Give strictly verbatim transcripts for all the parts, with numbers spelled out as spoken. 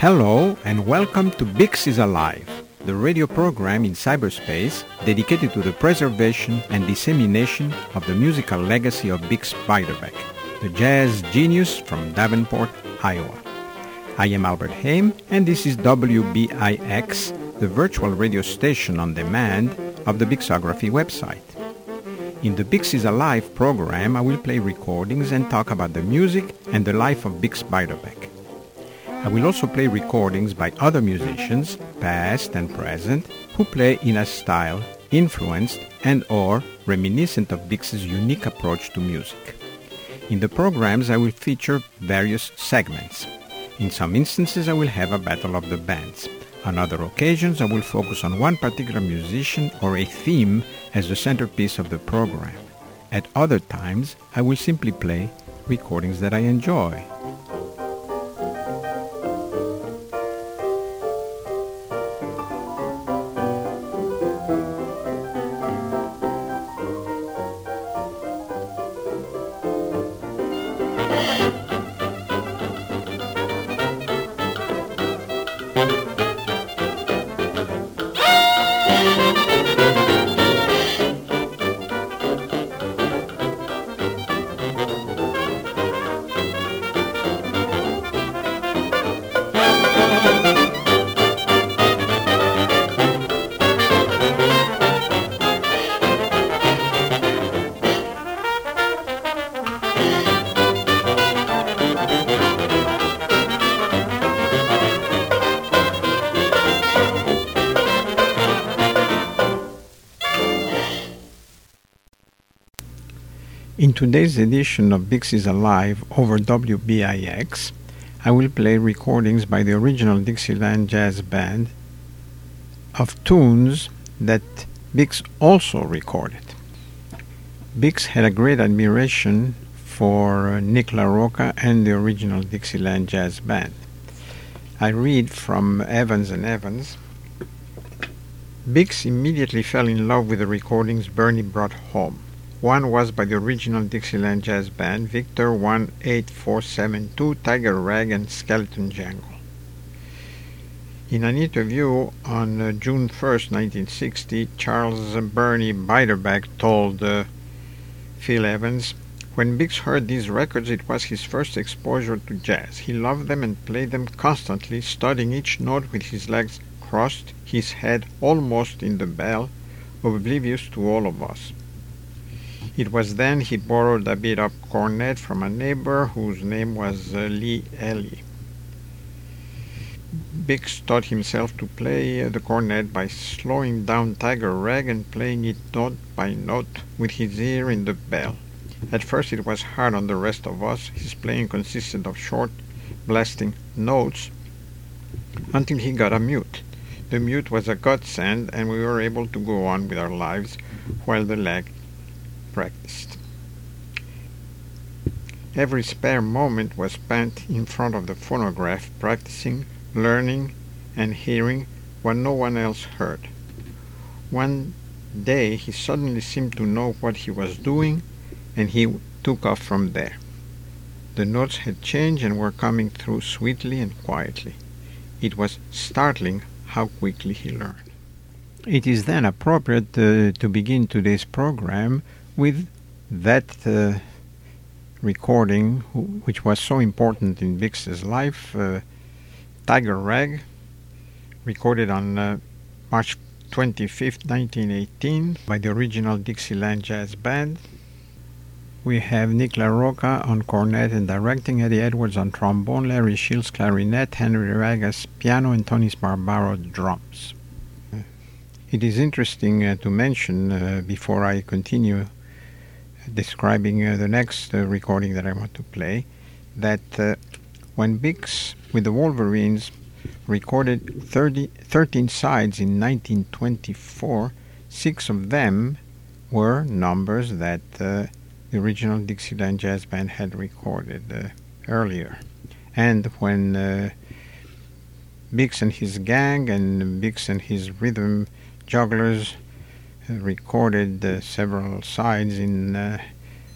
Hello and welcome to Bix is Alive, the radio program in cyberspace dedicated to the preservation and dissemination of the musical legacy of Bix Beiderbecke, the jazz genius from Davenport, Iowa. I am Albert Haim, and this is W B I X, the virtual radio station on demand of the Bixography website. In the Bix is Alive program, I will play recordings and talk about the music and the life of Bix Beiderbecke. I will also play recordings by other musicians, past and present, who play in a style influenced and or reminiscent of Bix's unique approach to music. In the programs, I will feature various segments. In some instances, I will have a battle of the bands. On other occasions, I will focus on one particular musician or a theme as the centerpiece of the program. At other times, I will simply play recordings that I enjoy. In today's edition of Bix is Alive over W B I X, I will play recordings by the original Dixieland Jazz Band of tunes that Bix also recorded. Bix had a great admiration for uh, Nick LaRocca and the original Dixieland Jazz Band. I read from Evans and Evans. Bix immediately fell in love with the recordings Bernie brought home. One was by the original Dixieland Jazz Band, Victor one eight four seven two, Tiger Rag, and Skeleton Jangle. In an interview on uh, June first, nineteen sixty, Charles Bernie Beiderbecke told uh, Phil Evans, "When Bix heard these records, it was his first exposure to jazz. He loved them and played them constantly, studying each note with his legs crossed, his head almost in the bell, oblivious to all of us. It was then he borrowed a beat-up cornet from a neighbor whose name was uh, Lee Ellie. Bix taught himself to play uh, the cornet by slowing down Tiger Rag and playing it note by note with his ear in the bell. At first it was hard on the rest of us. His playing consisted of short, blasting notes until he got a mute. The mute was a godsend, and we were able to go on with our lives while the lag practiced. Every spare moment was spent in front of the phonograph, practicing, learning, and hearing what no one else heard. One day he suddenly seemed to know what he was doing, and he took off from there. The notes had changed and were coming through sweetly and quietly. It was startling how quickly he learned." It is then appropriate uh, to begin today's program with that uh, recording, which was so important in Bix's life, uh, Tiger Rag, recorded on uh, March twenty-fifth, nineteen eighteen, by the original Dixieland Jazz Band. We have Nick LaRocca on cornet and directing, Eddie Edwards on trombone, Larry Shields clarinet, Henry Ragas piano, and Tony Sbarbaro drums. Uh, it is interesting uh, to mention, uh, before I continue describing uh, the next uh, recording that I want to play, that uh, when Bix with the Wolverines recorded thirty, thirteen sides in nineteen twenty-four, six of them were numbers that uh, the original Dixieland Jazz Band had recorded uh, earlier. And when uh, Bix and his gang and Bix and his rhythm jugglers uh, recorded uh, several sides in uh,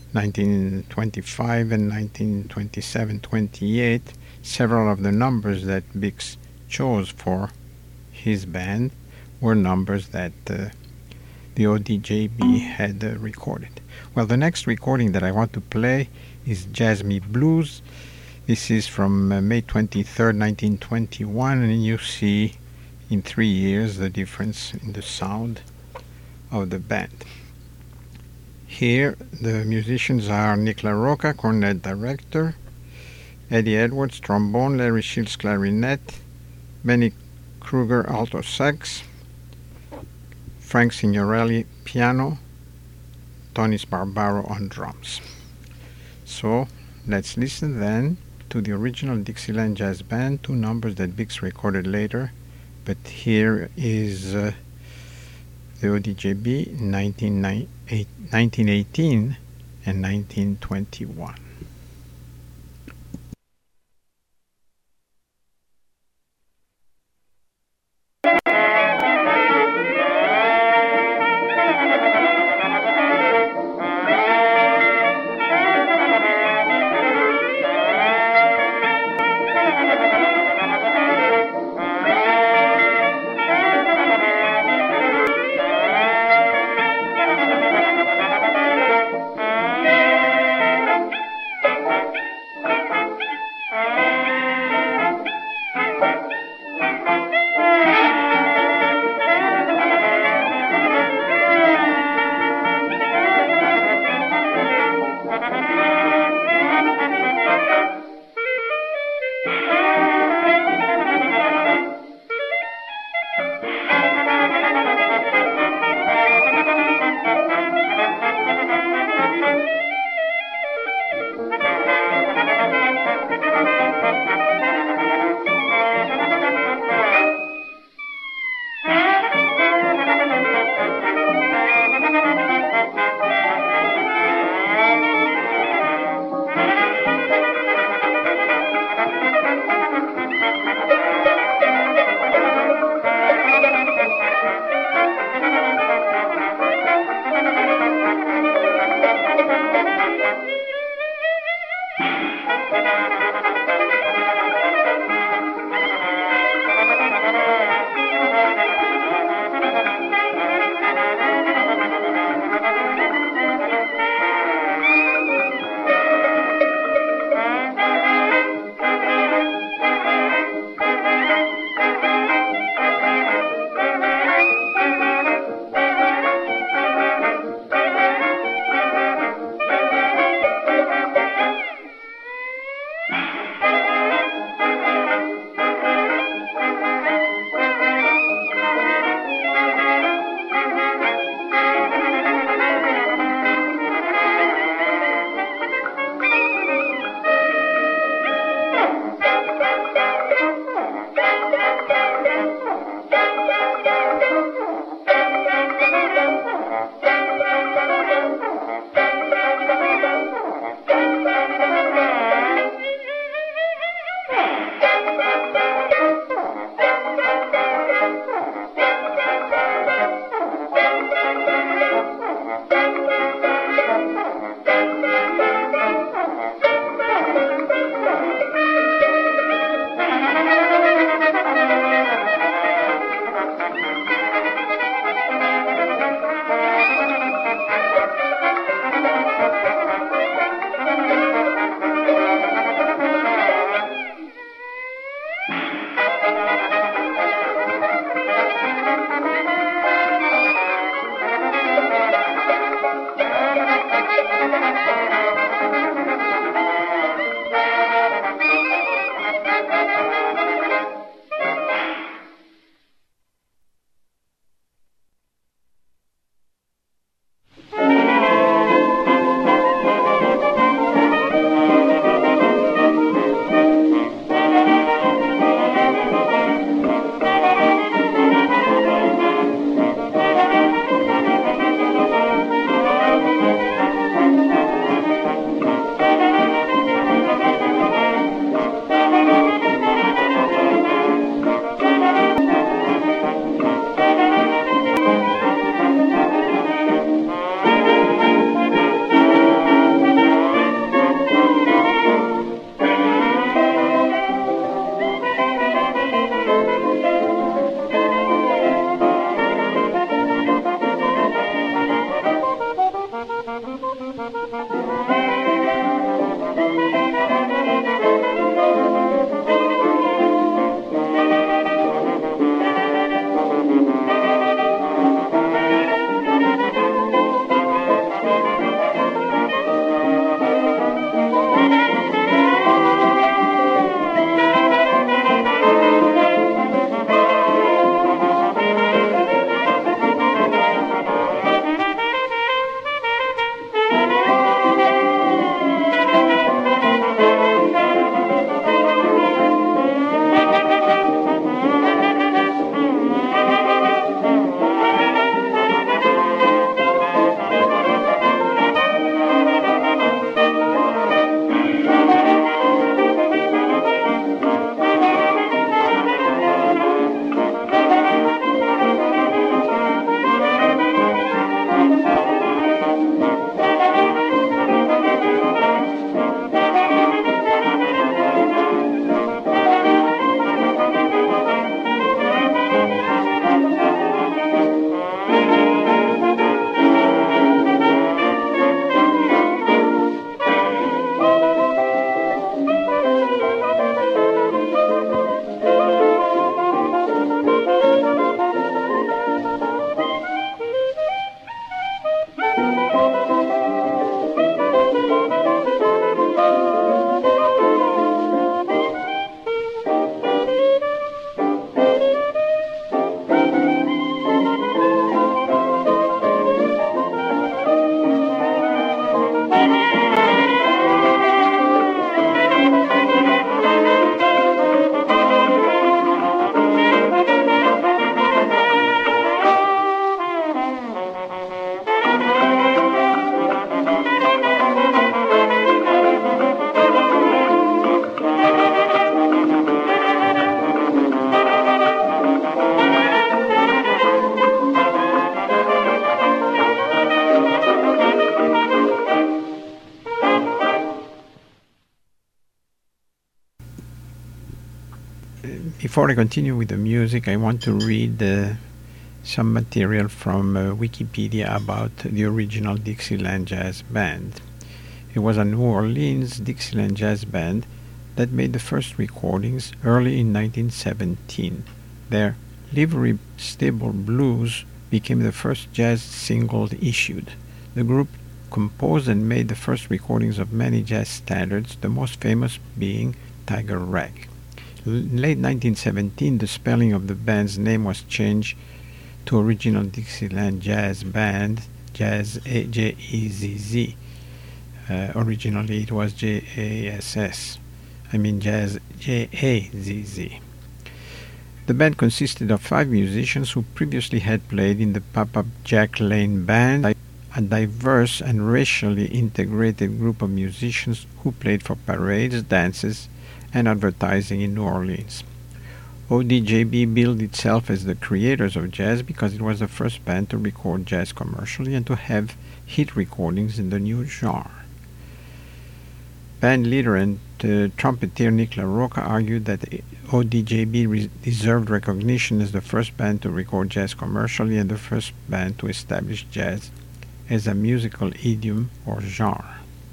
nineteen twenty-five and nineteen twenty-seven twenty-eight, several of the numbers that Bix chose for his band were numbers that uh, the O D J B had uh, recorded. Well, the next recording that I want to play is Jazz Me Blues. This is from uh, May twenty-third, nineteen twenty-one, and you see in three years the difference in the sound of the band. Here, the musicians are Nick LaRocca, cornet director, Eddie Edwards, trombone, Larry Shields, clarinet, Benny Kruger, alto sax, Frank Signorelli, piano, Tony Sbarbaro on drums. So, let's listen then to the original Dixieland Jazz Band, two numbers that Bix recorded later, but here is uh, the O D J B nineteen eighteen and nineteen twenty-one. before I continue with the music, I want to read uh, some material from uh, Wikipedia about the original Dixieland Jazz Band. It was a New Orleans Dixieland Jazz Band that made the first recordings early in nineteen seventeen. Their Livery Stable Blues became the first jazz single issued. The group composed and made the first recordings of many jazz standards, the most famous being Tiger Rag. In late nineteen seventeen, the spelling of the band's name was changed to Original Dixieland Jazz Band, Jazz J E Z Z. Uh, originally it was J A S S. I mean Jazz J A Z Z. The band consisted of five musicians who previously had played in the pop-up Jack Lane Band, a diverse and racially integrated group of musicians who played for parades, dances, and advertising in New Orleans. O D J B billed itself as the creators of jazz because it was the first band to record jazz commercially and to have hit recordings in the new genre. Band leader and uh, trumpeter Nick LaRocca argued that O D J B re- deserved recognition as the first band to record jazz commercially and the first band to establish jazz as a musical idiom or genre.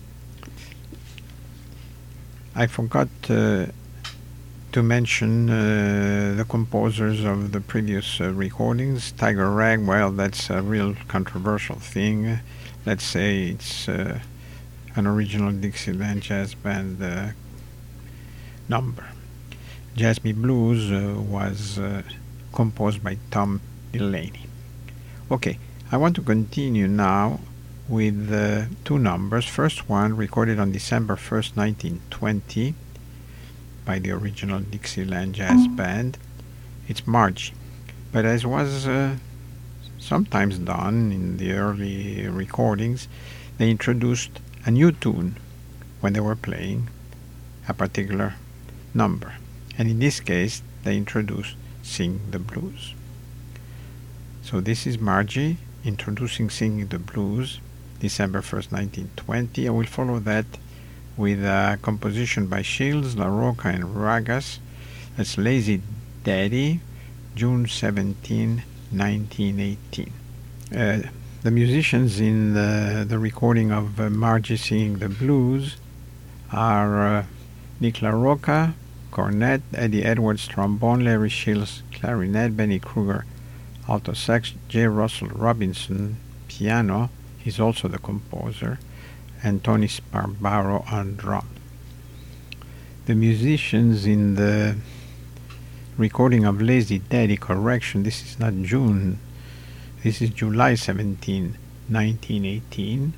I forgot uh, to mention uh, the composers of the previous uh, recordings. Tiger Rag, well, that's a real controversial thing. Let's say it's uh, an original Dixieland Jazz Band uh, number. Jazz Me Blues uh, was uh, composed by Tom Delaney. Okay, I want to continue now with uh, two numbers. First one recorded on December first, nineteen twenty by the original Dixieland Jazz Band. It's Margie. But as was uh, sometimes done in the early recordings, they introduced a new tune when they were playing a particular number. And in this case, they introduced Sing the Blues. So this is Margie introducing Singing the Blues, December first, nineteen twenty. I will follow that with a composition by Shields, LaRocca, and Ragas. That's Lazy Daddy, June seventeenth, nineteen eighteen. Uh, the musicians in the, the recording of uh, Margie Singing the Blues are uh, Nick LaRocca, cornet, Eddie Edwards, trombone, Larry Shields, clarinet, Benny Kruger, alto sax, J. Russell Robinson, piano, he's also the composer, and Tony Sparbaro on drum. The musicians in the recording of Lazy Daddy, correction, this is not June, this is July seventeenth, nineteen eighteen,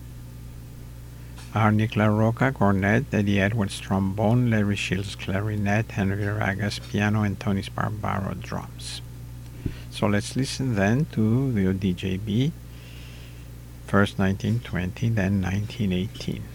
are Nick LaRocca, cornet, Eddie Edwards, trombone, Larry Shields, clarinet, Henry Ragas, piano, and Tony Sparbaro, drums. So let's listen then to the O D J B, first nineteen twenty, then nineteen eighteen.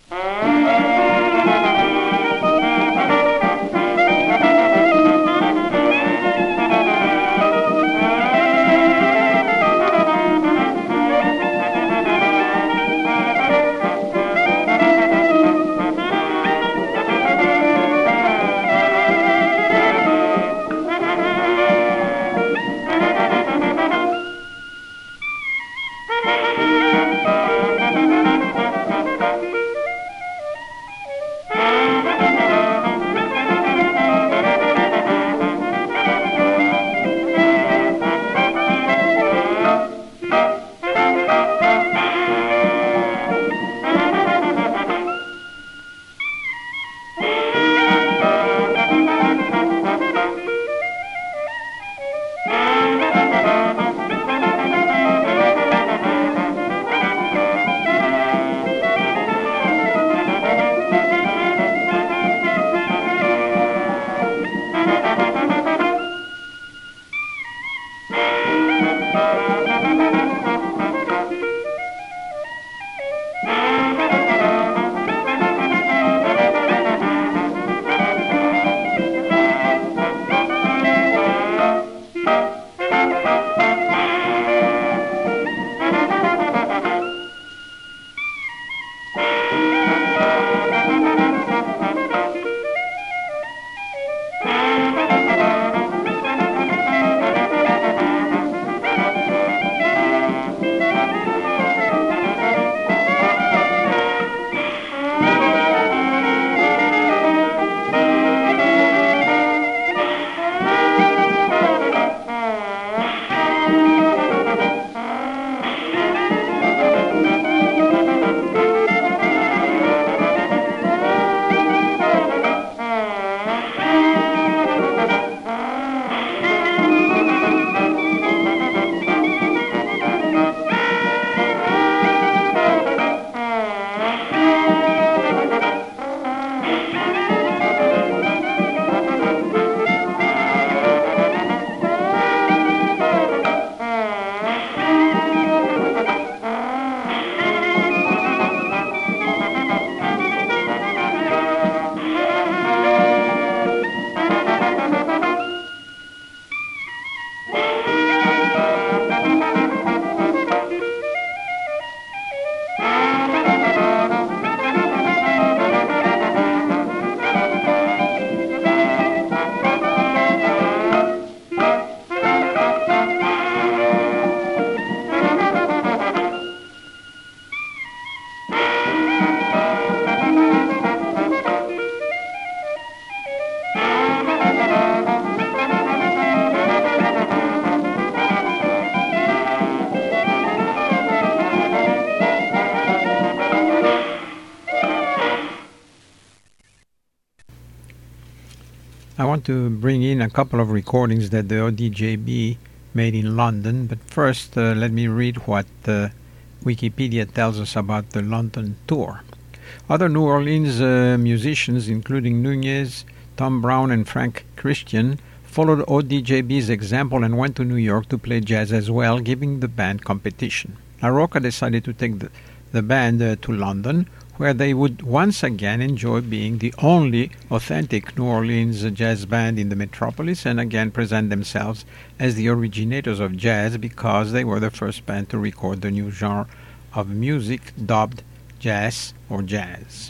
I want to bring in a couple of recordings that the O D J B made in London, but first uh, let me read what uh, Wikipedia tells us about the London tour. Other New Orleans uh, musicians, including Nunez, Tom Brown, and Frank Christian, followed O D J B's example and went to New York to play jazz as well, giving the band competition. La Rocca decided to take the, the band uh, to London, where they would once again enjoy being the only authentic New Orleans jazz band in the metropolis and again present themselves as the originators of jazz because they were the first band to record the new genre of music dubbed jazz or jazz.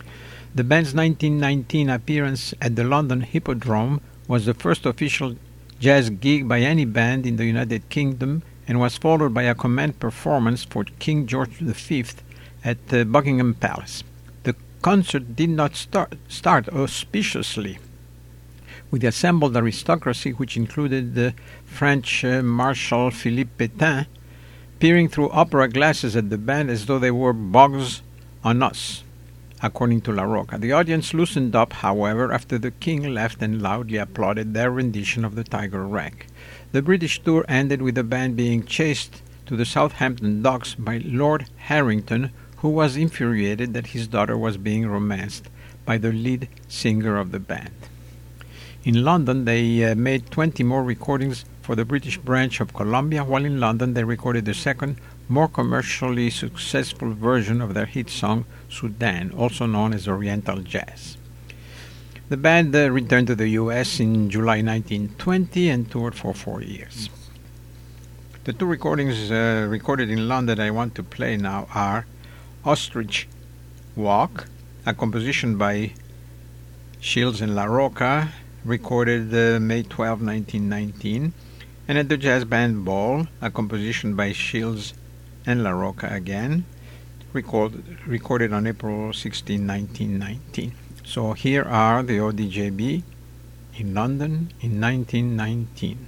The band's nineteen nineteen appearance at the London Hippodrome was the first official jazz gig by any band in the United Kingdom and was followed by a command performance for King George the Fifth at uh, Buckingham Palace. The concert did not start, start auspiciously with the assembled aristocracy, which included the French uh, Marshal Philippe Pétain, peering through opera glasses at the band as though they were bugs on us, according to La Rocca. The audience loosened up, however, after the king left and loudly applauded their rendition of the Tiger Rag. The British tour ended with the band being chased to the Southampton docks by Lord Harrington, who was infuriated that his daughter was being romanced by the lead singer of the band. In London, they uh, made twenty more recordings for the British branch of Columbia, while in London they recorded the second more commercially successful version of their hit song Sudan, also known as Oriental Jazz. The band uh, returned to the U S in July nineteen twenty and toured for four years. The two recordings uh, recorded in London I want to play now are Ostrich Walk, a composition by Shields and La Rocca, recorded uh, May twelfth, nineteen nineteen, and at the Jazz Band Ball, a composition by Shields and La Rocca again, record, recorded on April sixteenth, nineteen nineteen. So here are the O D J B in London in nineteen nineteen.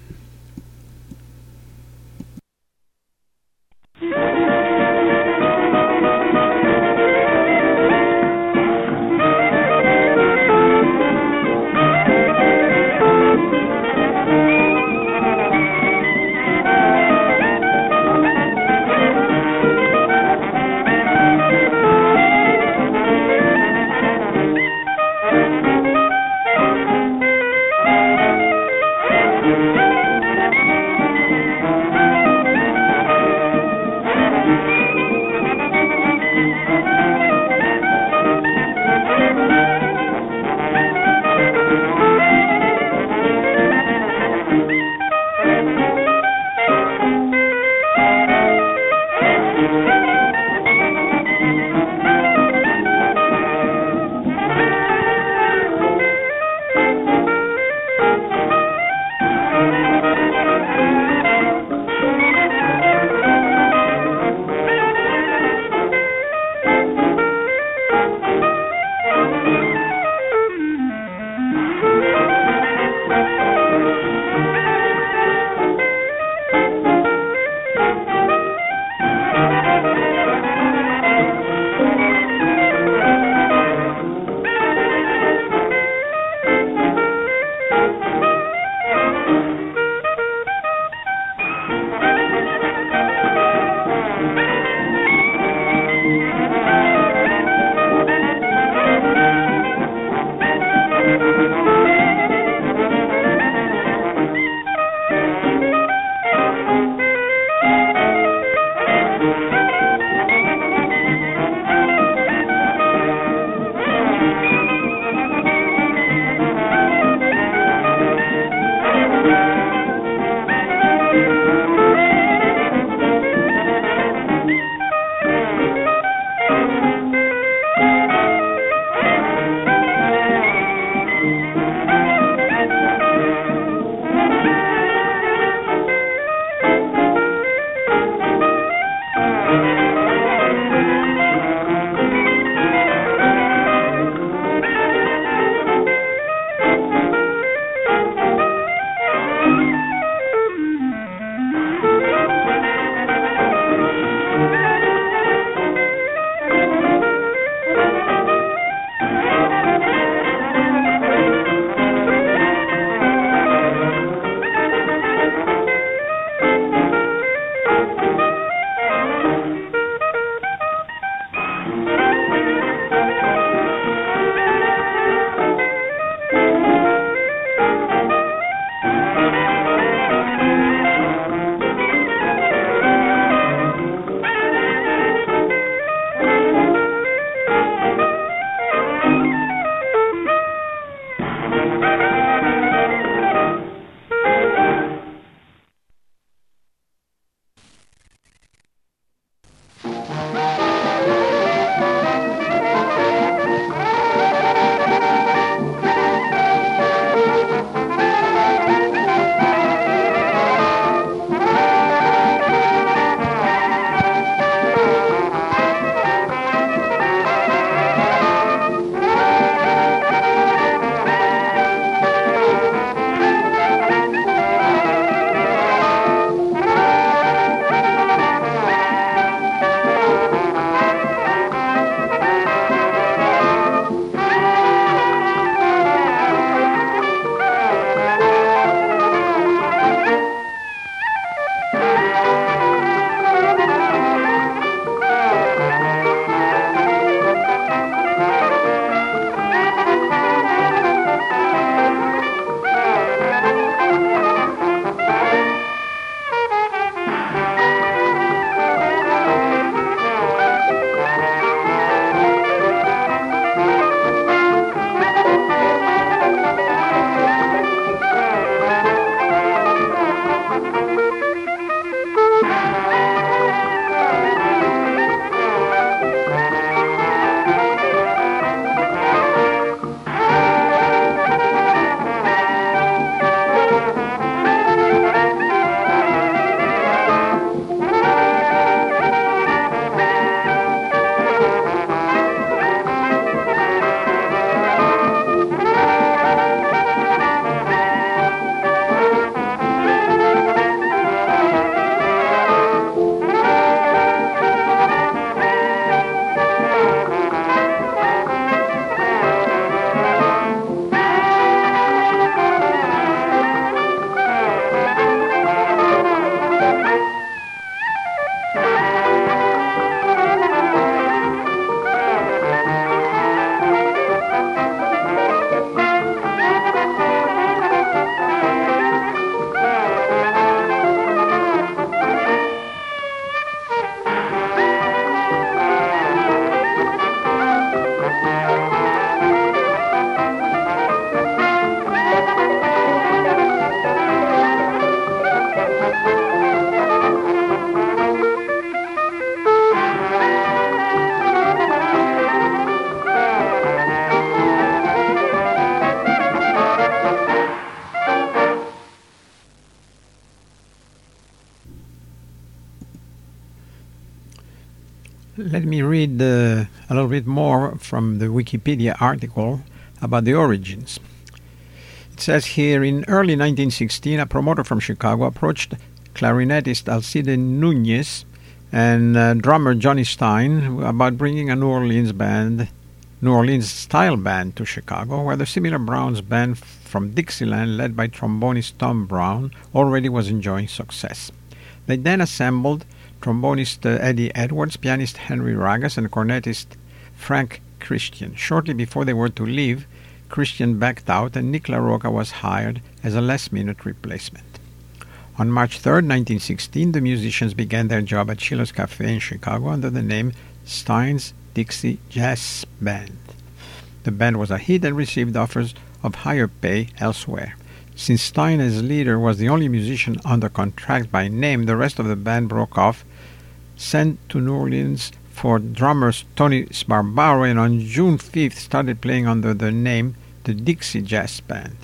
Thank you. let me read uh, a little bit more from the Wikipedia article about the origins. It says here, in early nineteen sixteen, a promoter from Chicago approached clarinetist Alcide Nunez and uh, drummer Johnny Stein about bringing a New Orleans band, New Orleans-style band to Chicago, where the Similar Browns band from Dixieland, led by trombonist Tom Brown, already was enjoying success. They then assembled trombonist uh, Eddie Edwards, pianist Henry Ragas, and cornetist Frank Christian. Shortly before they were to leave, Christian backed out and Nick LaRocca was hired as a last-minute replacement. On March third, nineteen sixteen, the musicians began their job at Schiller's Cafe in Chicago under the name Stein's Dixie Jazz Band. The band was a hit and received offers of higher pay elsewhere. Since Stein as leader was the only musician under contract by name, the rest of the band broke off, sent to New Orleans for drummers Tony Sbarbaro, and on June fifth started playing under the name the Dixie Jazz Band.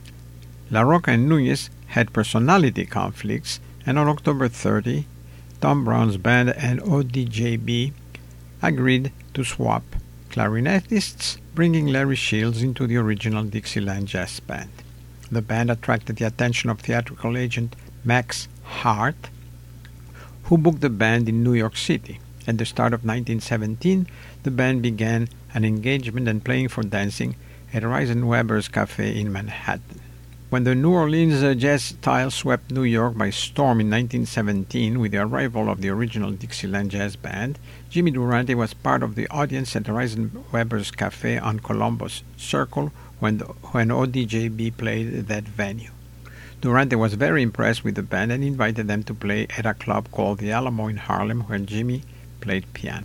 LaRocca and Nunez had personality conflicts, and on October thirtieth, Tom Brown's band and O D J B agreed to swap clarinetists, bringing Larry Shields into the original Dixieland Jazz Band. The band attracted the attention of theatrical agent Max Hart, who booked the band in New York City. At the start of nineteen seventeen, the band began an engagement and playing for dancing at Reisenweber's Cafe in Manhattan. When the New Orleans uh, jazz style swept New York by storm in nineteen seventeen with the arrival of the original Dixieland Jazz Band, Jimmy Durante was part of the audience at Reisenweber's Cafe on Columbus Circle when, the, when O D J B played at that venue. Durante was very impressed with the band and invited them to play at a club called the Alamo in Harlem, where Jimmy played piano.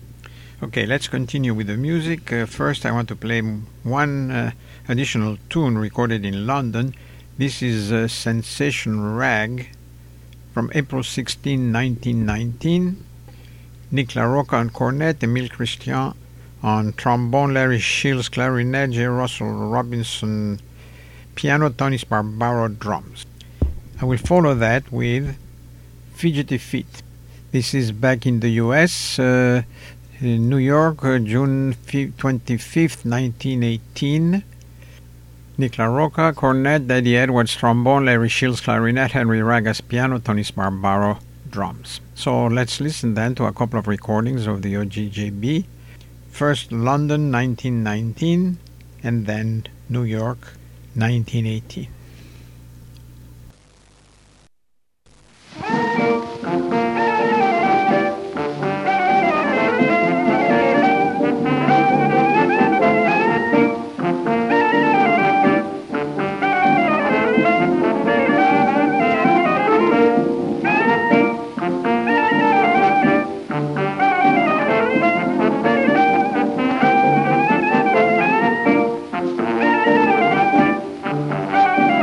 Okay, let's continue with the music. Uh, first, I want to play one uh, additional tune recorded in London. This is uh, Sensation Rag from April sixteenth, nineteen nineteen. Nick LaRocca on cornet, Emile Christian on trombone, Larry Shields clarinet, J. Russell Robinson piano, Tony Sbarbaro drums. I will follow that with Fidgety Feet. This is back in the U S, uh, in New York, uh, June twenty-fifth, nineteen eighteen. Nick LaRocca, cornet, Eddie Edwards, trombone, Larry Shields, clarinet, Henry Ragas, piano, Tony Sbarbaro, drums. So let's listen then to a couple of recordings of the O D J B. First London, nineteen nineteen, and then New York, nineteen eighteen. Thank you.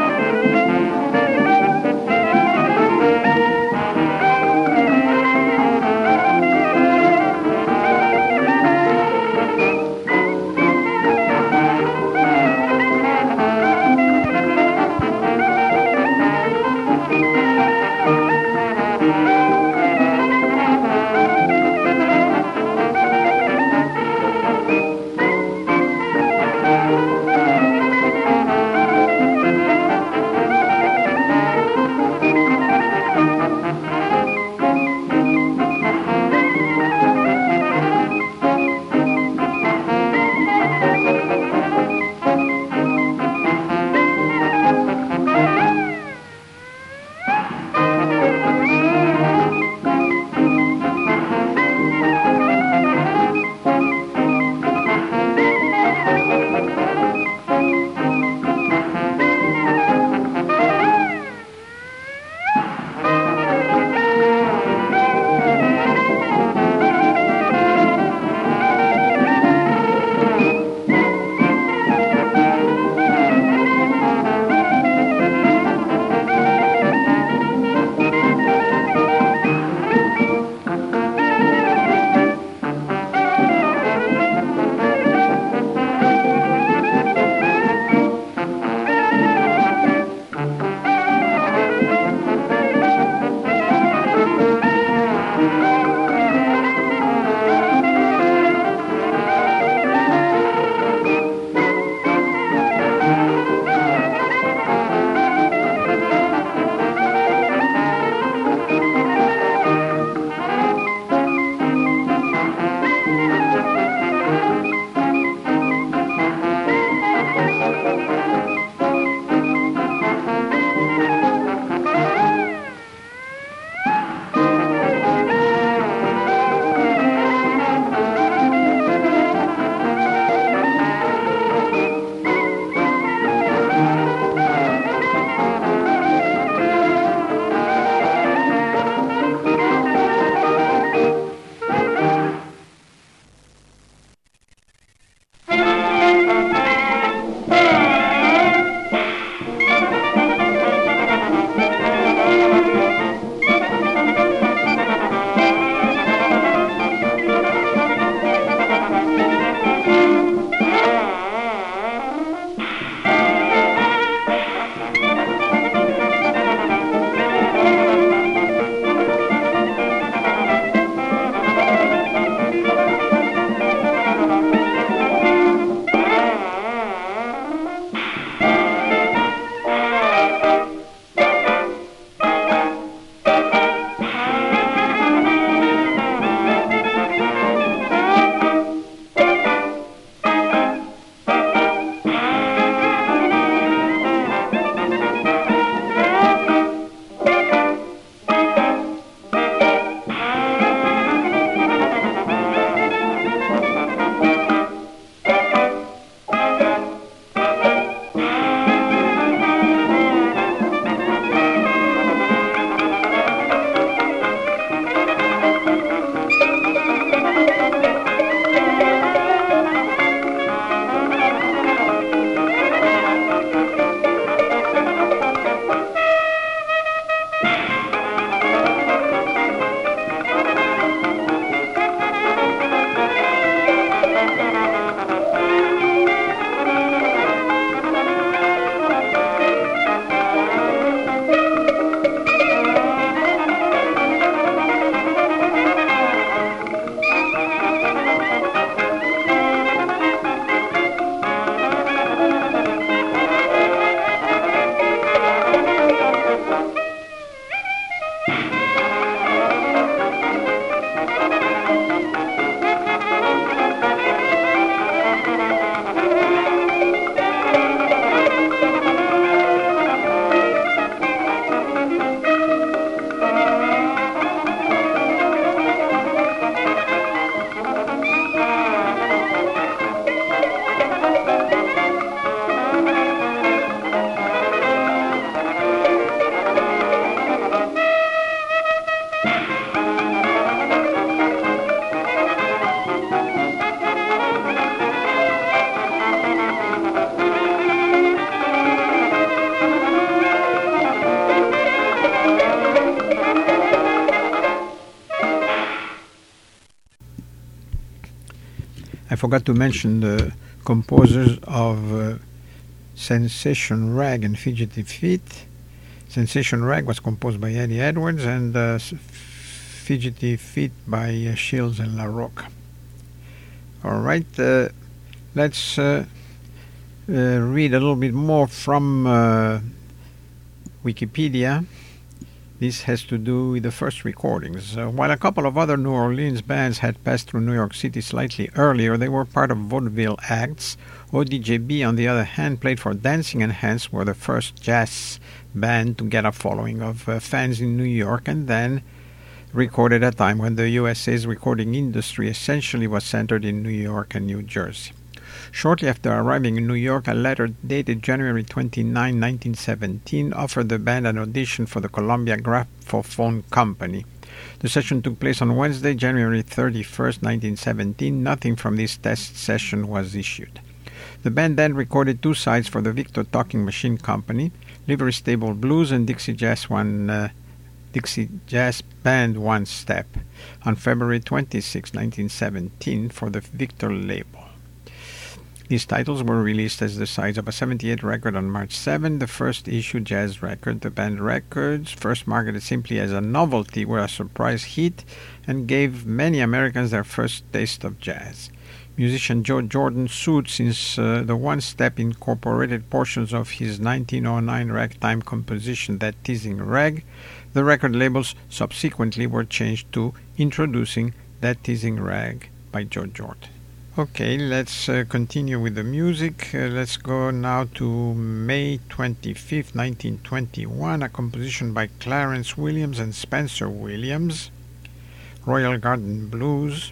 I forgot to mention the composers of uh, Sensation Rag and Fidgety Feet. Sensation Rag was composed by Eddie Edwards, and uh, Fidgety Feet by uh, Shields and LaRocca. All right, uh, let's uh, uh, read a little bit more from uh, Wikipedia. This has to do with the first recordings. Uh, while a couple of other New Orleans bands had passed through New York City slightly earlier, they were part of vaudeville acts. O D J B, on the other hand, played for Dancing and hence were the first jazz band to get a following of uh, fans in New York, and then recorded at a time when the U S A's recording industry essentially was centered in New York and New Jersey. Shortly after arriving in New York, a letter dated January twenty-ninth, nineteen seventeen, offered the band an audition for the Columbia Graphophone Company. The session took place on Wednesday, January thirty-first, nineteen seventeen. Nothing from this test session was issued. The band then recorded two sides for the Victor Talking Machine Company, Livery Stable Blues and Dixie Jazz One uh, Dixie Jazz Band One Step, on February twenty-sixth, nineteen seventeen, for the Victor label. These titles were released as the sides of a seventy-eight record on March seventh, the first issue jazz record. The band records, first marketed simply as a novelty, were a surprise hit and gave many Americans their first taste of jazz. Musician Joe Jordan sued since uh, the One Step incorporated portions of his nineteen oh nine ragtime composition, That Teasing Rag. The record labels subsequently were changed to Introducing That Teasing Rag by Joe Jordan. Okay, let's uh, continue with the music. Uh, let's go now to May twenty-fifth, nineteen twenty-one, a composition by Clarence Williams and Spencer Williams, Royal Garden Blues.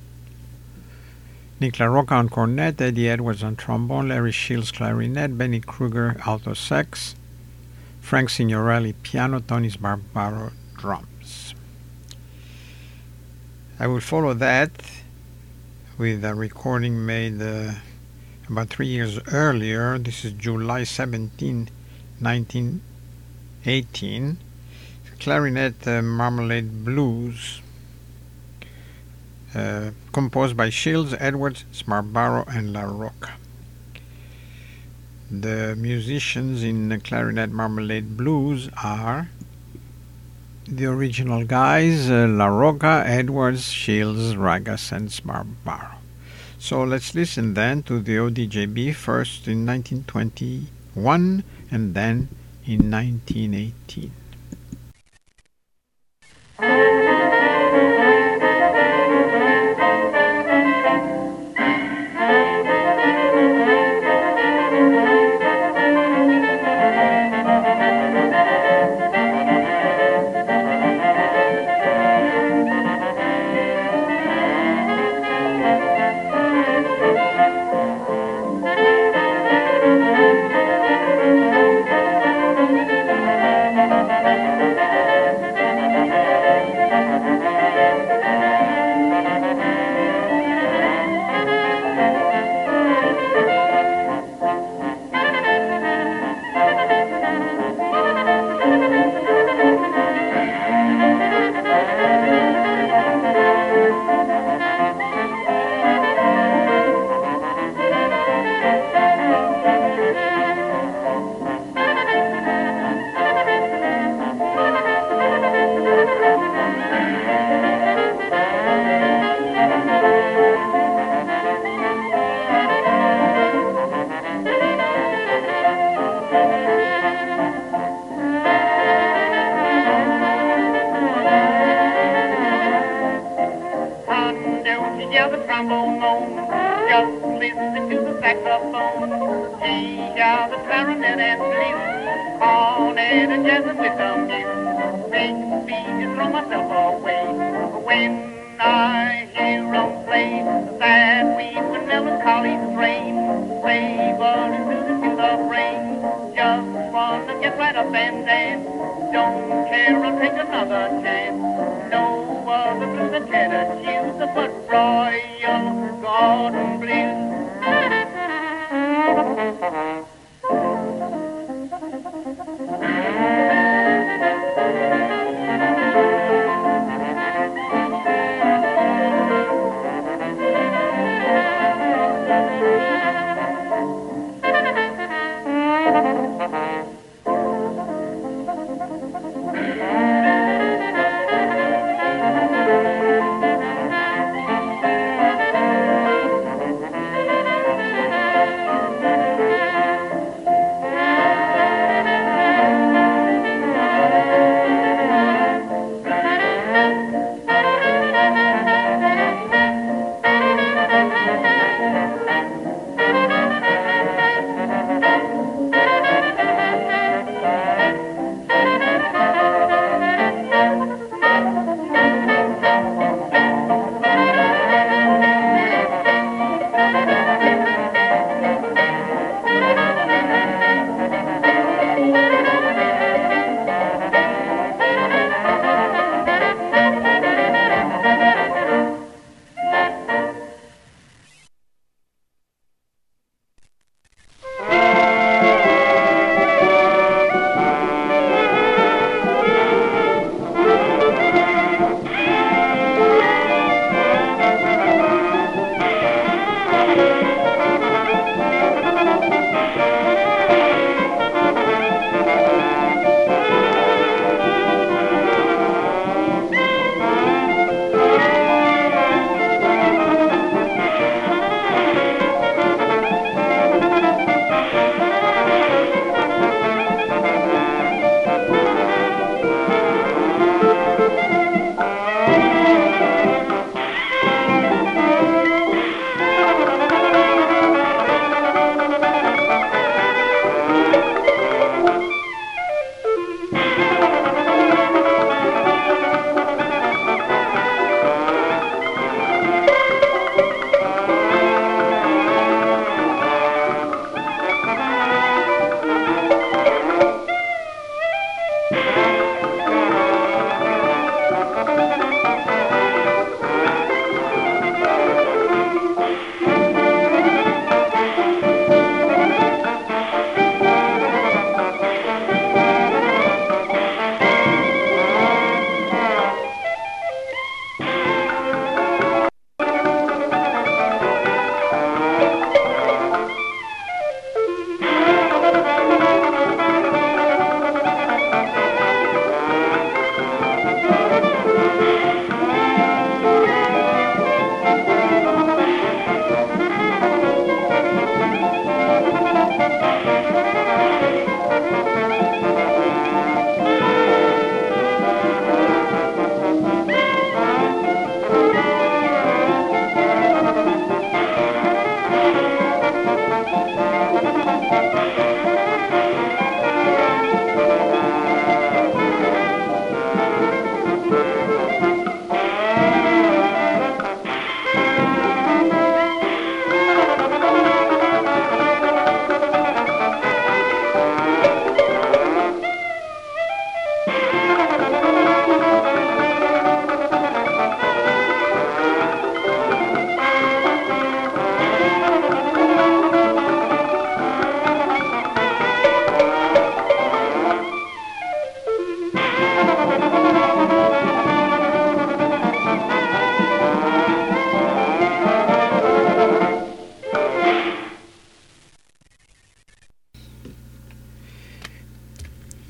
Nick LaRocca on cornet, Eddie Edwards on trombone, Larry Shields clarinet, Benny Kruger alto sax, Frank Signorelli piano, Tony Sbarbaro drums. I will follow that with a recording made uh, about three years earlier. This is July seventeenth, nineteen eighteen. Clarinet uh, Marmalade Blues, uh, composed by Shields, Edwards, Sbarbaro, and LaRocca. The musicians in the Clarinet Marmalade Blues are the original guys, uh, LaRocca, Edwards, Shields, Ragas, and Sbarbaro. So let's listen then to the O D J B, first in nineteen twenty-one and then in nineteen eighteen.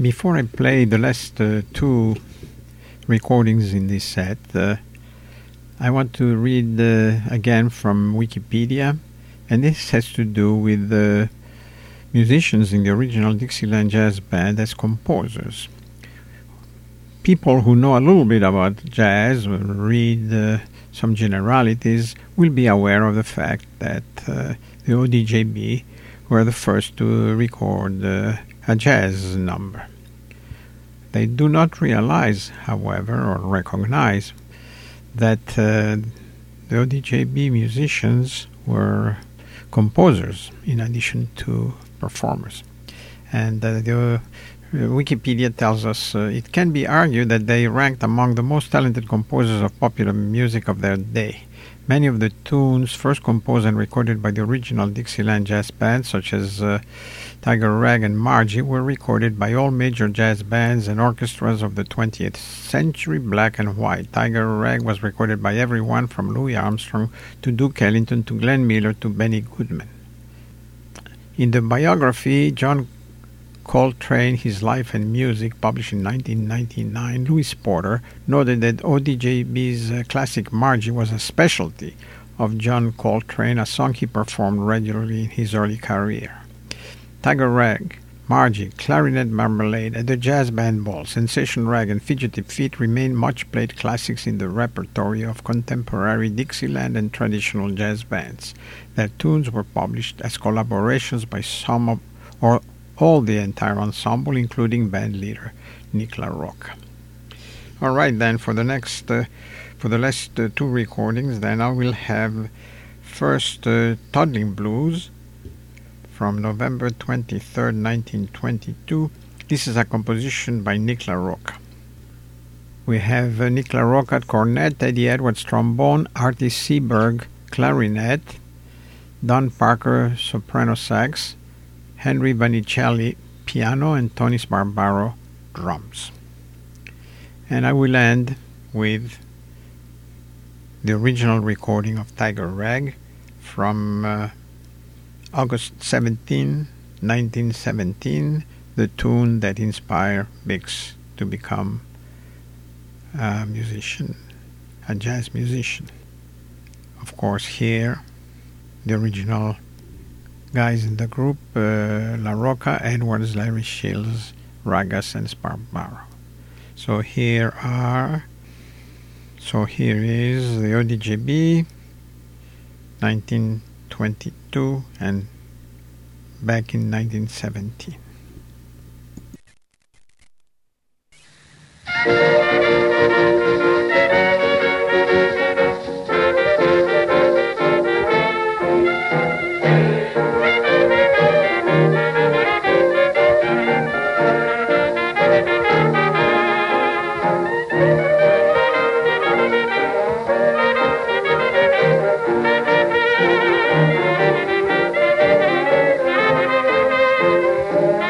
Before I play the last uh, two recordings in this set, uh, I want to read uh, again from Wikipedia, and this has to do with the musicians in the original Dixieland Jazz Band as composers. People who know a little bit about jazz, read uh, some generalities, will be aware of the fact that uh, the O D J B were the first to record uh, a jazz number. They do not realize, however, or recognize that uh, the O D J B musicians were composers in addition to performers. And uh, the Wikipedia tells us uh, it can be argued that they ranked among the most talented composers of popular music of their day. Many of the tunes first composed and recorded by the original Dixieland Jazz Band, such as uh, Tiger Rag and Margie, were recorded by all major jazz bands and orchestras of the twentieth century, black and white. Tiger Rag was recorded by everyone from Louis Armstrong to Duke Ellington to Glenn Miller to Benny Goodman. In the biography, John Coltrane, His Life and Music, published in nineteen ninety-nine, Louis Porter noted that O D J B's uh, classic Margie was a specialty of John Coltrane, a song he performed regularly in his early career. Tiger Rag, Margie, Clarinet Marmalade, and the Jazz Band Ball, Sensation Rag, and Fidgety Feet remain much-played classics in the repertory of contemporary Dixieland and traditional jazz bands. Their tunes were published as collaborations by some of, or all the entire ensemble, including band leader Nick LaRocca. All right, then for the next, uh, for the last uh, two recordings, then I will have first uh, Toddling Blues from November twenty-third, nineteen twenty-two. This is a composition by Nick LaRocca. We have uh, Nick LaRocca at cornet, Eddie Edwards trombone, Artie Seberg clarinet, Don Parker soprano sax, Henry Vanicelli piano, and Tony Sbarbaro drums. And I will end with the original recording of Tiger Rag from uh, August seventeenth, nineteen seventeen, the tune that inspired Bix to become a musician, a jazz musician. Of course, here, the original guys in the group, uh, LaRocca, Edwards, Larry Shields, Ragas, and Sbarbaro. So here are, so here is the O D J B, nineteen twenty-two, and back in nineteen seventeen. Thank you.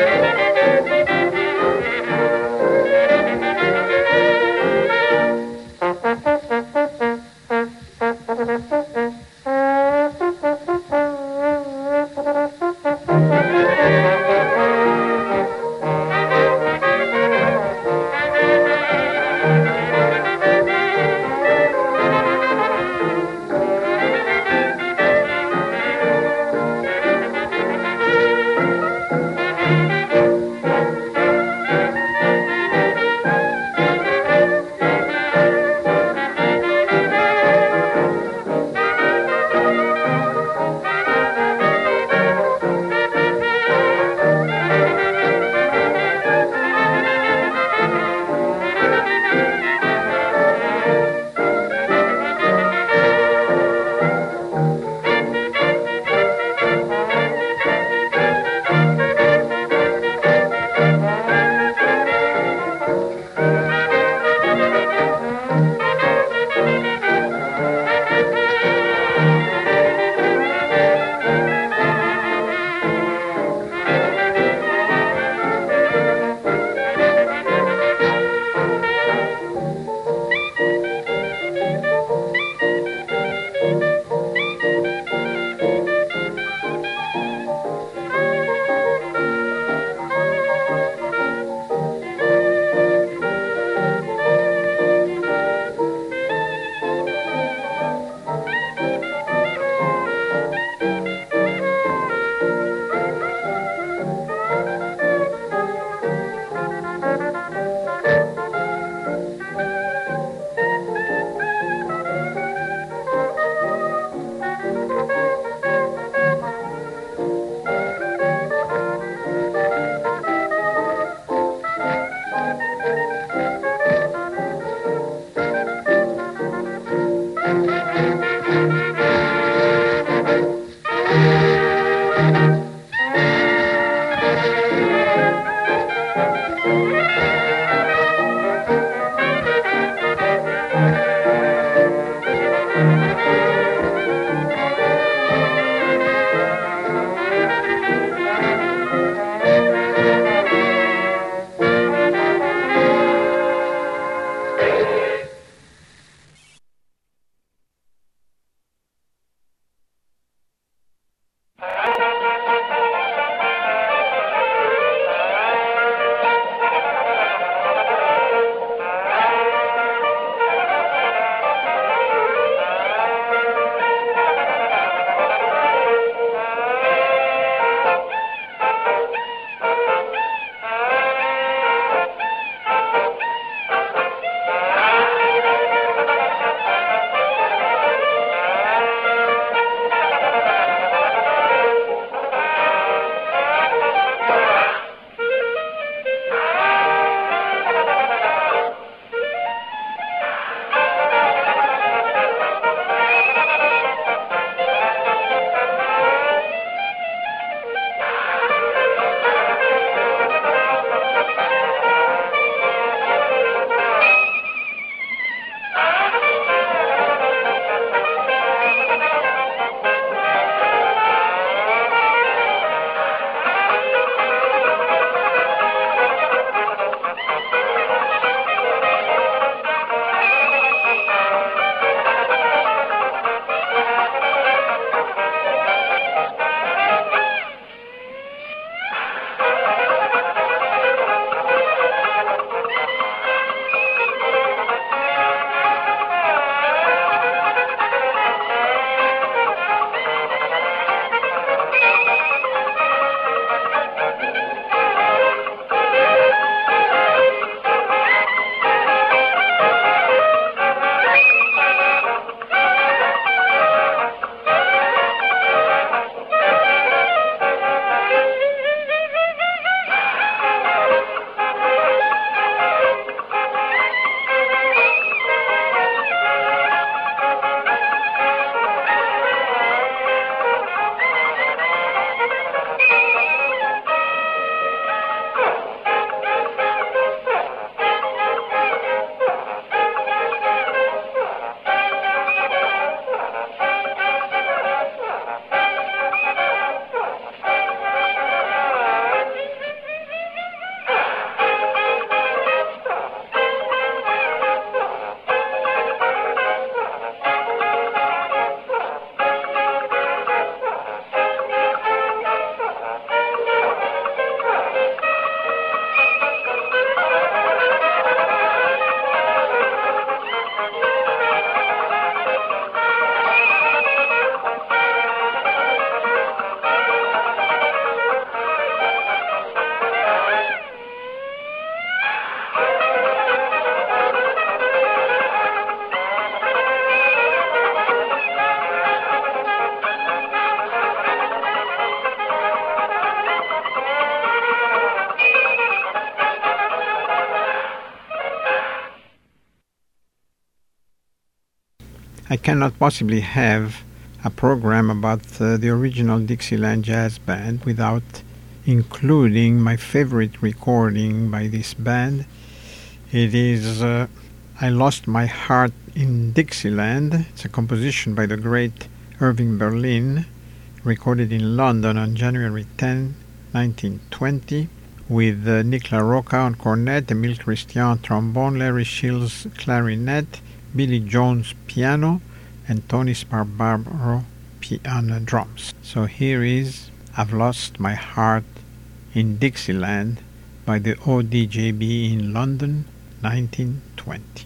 I cannot possibly have a program about uh, the original Dixieland Jazz Band without including my favorite recording by this band. It is uh, I Lost My Heart in Dixieland. It's a composition by the great Irving Berlin, recorded in London on January tenth, nineteen twenty, with uh, Nick LaRocca on cornet, Emile Christian on trombone, Larry Shields clarinet, Billy Jones piano, and Tony Sparbaro piano drums. So here is I've Lost My Heart in Dixieland by the O D J B in London, nineteen twenty.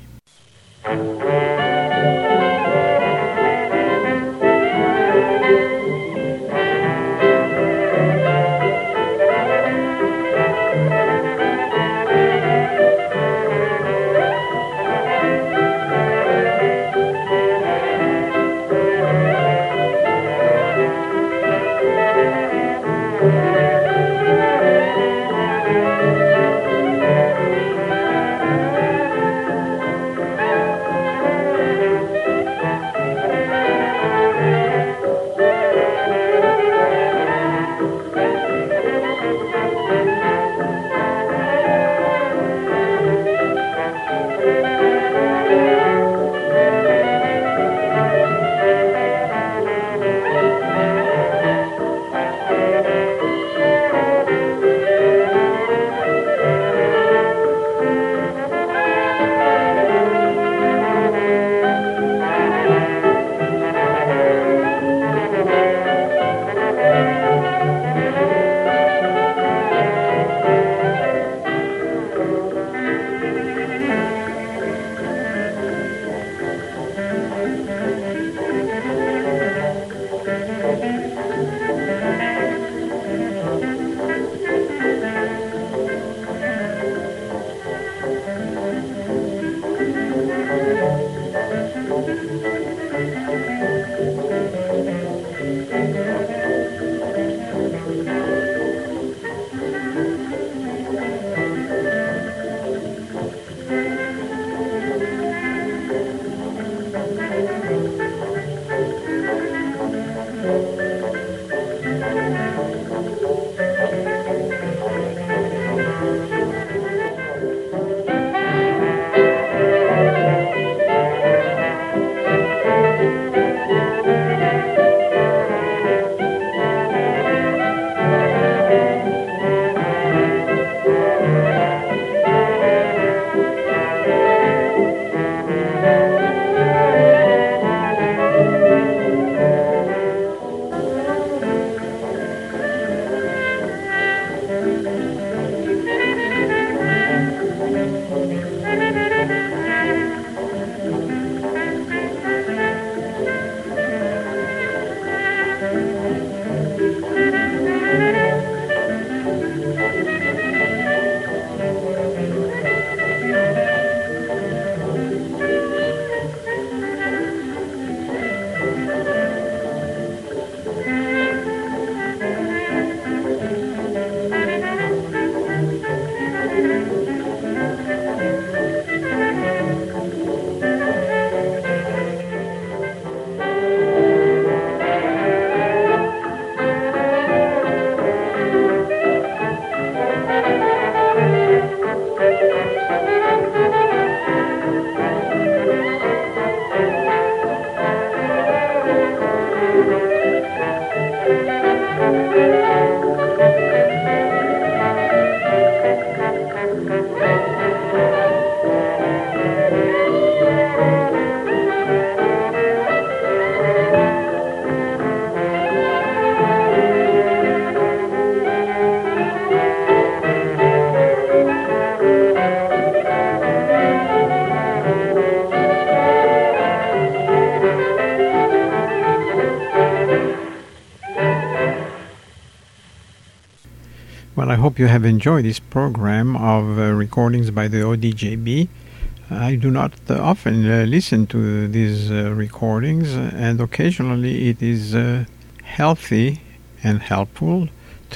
Well, I hope you have enjoyed this program of uh, recordings by the O D J B. I do not uh, often uh, listen to these uh, recordings, and occasionally it is uh, healthy and helpful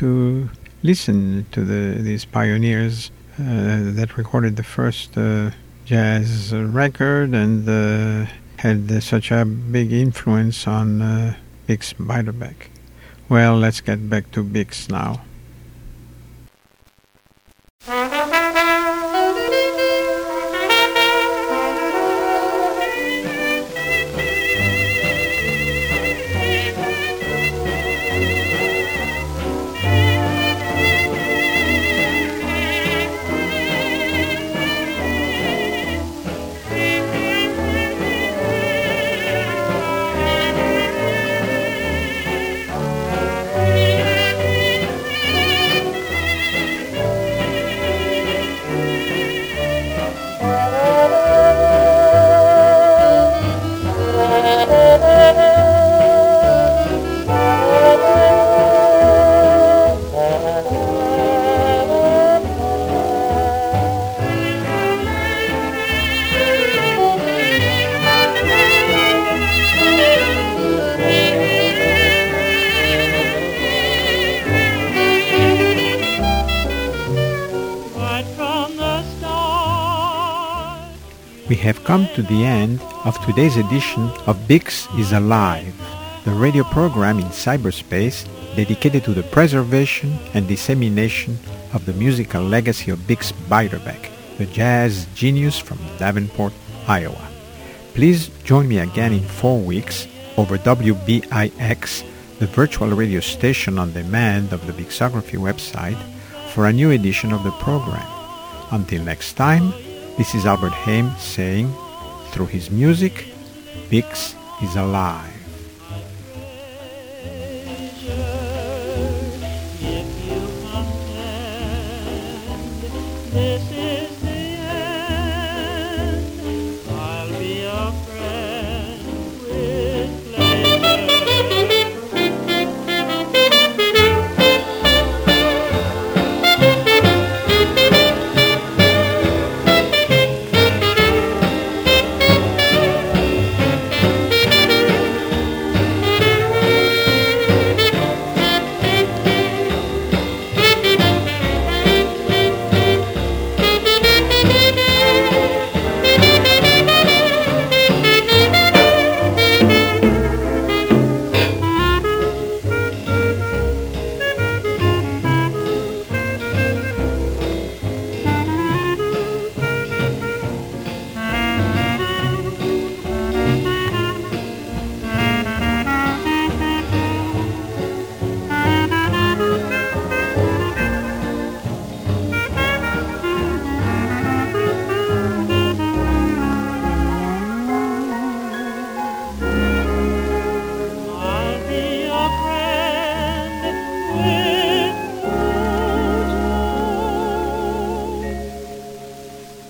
to listen to the, these pioneers uh, that recorded the first uh, jazz record and uh, had uh, such a big influence on uh, Bix Beiderbecke. Well, let's get back to Bix now. We have come to the end of today's edition of Bix is Alive, the radio program in cyberspace dedicated to the preservation and dissemination of the musical legacy of Bix Beiderbecke, the jazz genius from Davenport, Iowa. Please join me again in four weeks over W B I X, the virtual radio station on demand of the Bixography website, for a new edition of the program. Until next time, this is Albert Haim saying, through his music, Bix is alive.